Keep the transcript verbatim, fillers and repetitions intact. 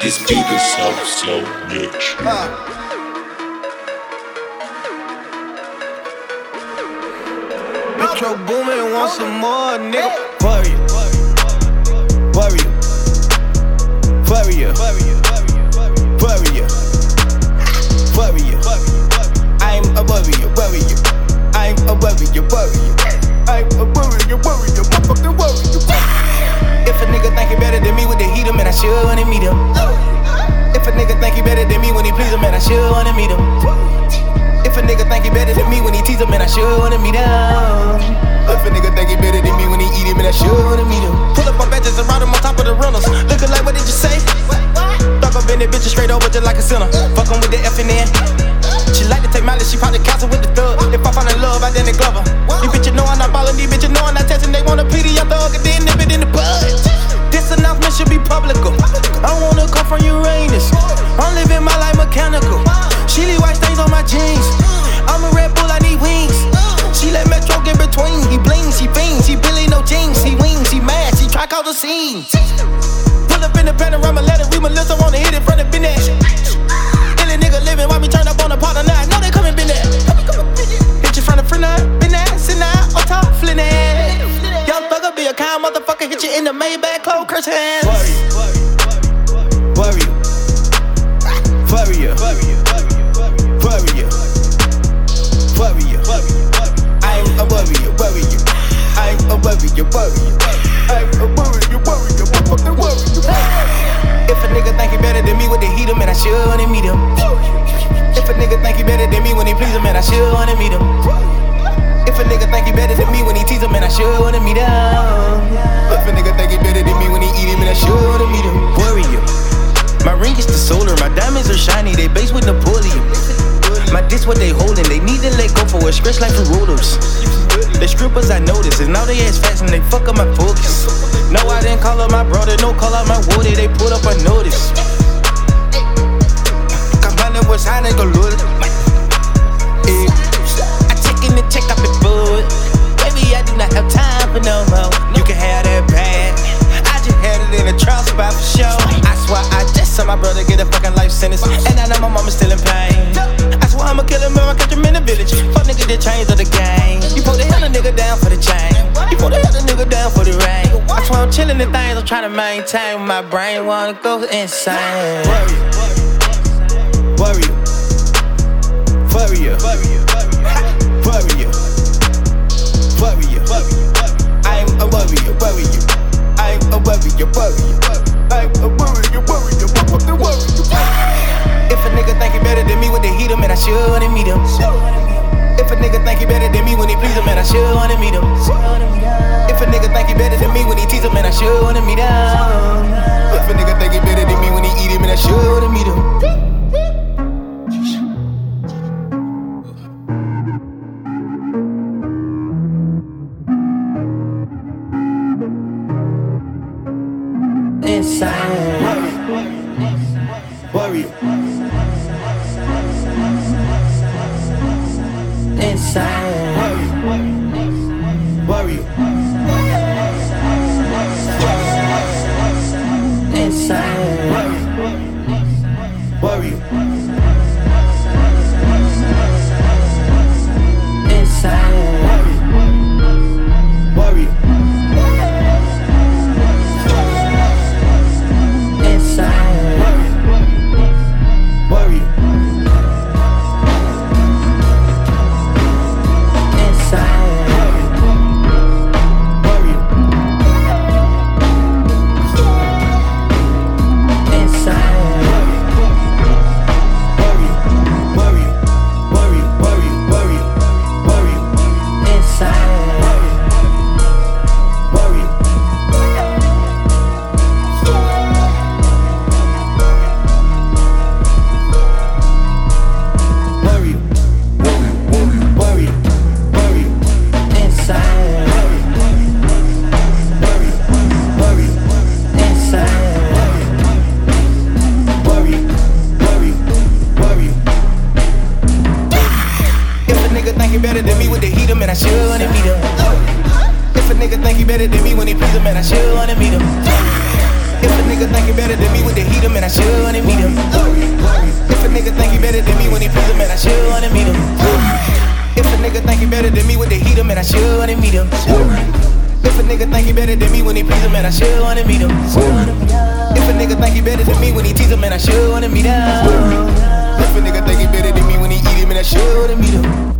This beat is so, so rich. Uh. Metro Boomin want some more, nigga. Warrior, warrior, warrior, warrior, warrior. I'm a warrior, warrior. I'm a warrior, warrior. I'm a warrior, warrior, motherfucking warrior. If a nigga think he better than me, would they heat him? And I should wanna meet him. If a nigga think he better than me when he please him, and I should wanna meet him. If a nigga think he better than me when he tease him, and I should wanna meet him. If a nigga think he better than me when he eat him, and I should wanna meet him. Pull up my badges and ride him on top of the runners. Looking like, what did you say? Thought I been that bitch straight over just like a sinner. Fuckin' with the F and N. She like to take mileage, she probably counsel with the thug. If I fall in love, I then the glover. These bitches know I'm not ballin', these bitches know I'm not testing. They wanna P D, I'm thug, and then nip it in the bud. This announcement should be publical. I don't wanna come from Uranus. I'm living my life mechanical. She leave white stains on my jeans. I'm a Red Bull, I need wings. She let Metro get between. He blings, he fiends, he Billy no jeans. He wings, he mad, she try call the scene. Pull up in the panorama, let it read Melissa, wanna hit it from the business. Illy nigga living while we turn up on the partner now. I know they coming, been there. Hit you from the front line, been there, sit down, on top, flin' it. Young thugger be a kind motherfucker, hit you in the Maybach, close curse hands. Warrior, warrior, warrior, warrior, warrior. I'm a warrior, warrior. I'm a warrior, warrior. I'm a warrior, warrior, motherfucking warrior. If a nigga think he better than me, would they heat him? And I should wanna meet him. If a nigga think he better than me when he please him, and I should wanna meet him. If a nigga think he better than me when he tease him, and I should wanna meet him. If a nigga think he better than me when he eat him, and I should wanna meet him. Warrior. My ring is the solar, my diamonds are shiny, they base with Napoleon. My diss what they holding, they need to let go for a stretch like the rollers. The strippers I noticed, and now they ass fast and they fuck up my focus. No, I didn't call up my brother, no call out my water, they put up a notice. Kamala was high, they go load it. I check in and check out the food. Baby, I do not have time for no more. You can have that bag. I just had it in a trial spot for sure. I swear I just saw my brother get a fucking life sentence, and I know my mama's still in pain. I swear I'ma kill him, I catch him in the village. Fuck nigga, the chains of the game. You put the hell a nigga down for the chain. You put the hell a nigga down for the rain. I swear I'm chillin' the things I'm trying to maintain. My brain wanna go insane. Warrior, warrior, warrior, warrior, warrior. I'm a warrior, warrior. I'm a warrior, warrior. I'm a warrior, warrior, motherfucking warrior. If a nigga think he better than me, would they heat him? And I should wanna meet him. If a nigga think he better than me when he please him, and I should wanna meet him. If a nigga think he better than me when he tease him, and I should wanna meet him. If a nigga think he better than me when he eat him, and I should wanna meet him. Insane. Warrior. Insane. Warrior. Insane. Warrior. Insane. Warrior. If a nigga think he better than me when he please him, man, I should wanna meet him. If a nigga think he better than me, would they heat him? And I should wanna meet him. If a nigga think he better than me when he please him, and I should wanna meet him. If a nigga think he better than me, would they heat him? And I should wanna meet him. If a nigga think he better than me when he please him, and I should wanna meet him. If a nigga think he better than me when he tease him, and I should wanna meet him. If a nigga think he better than me when he eat him, and I should wanna meet him.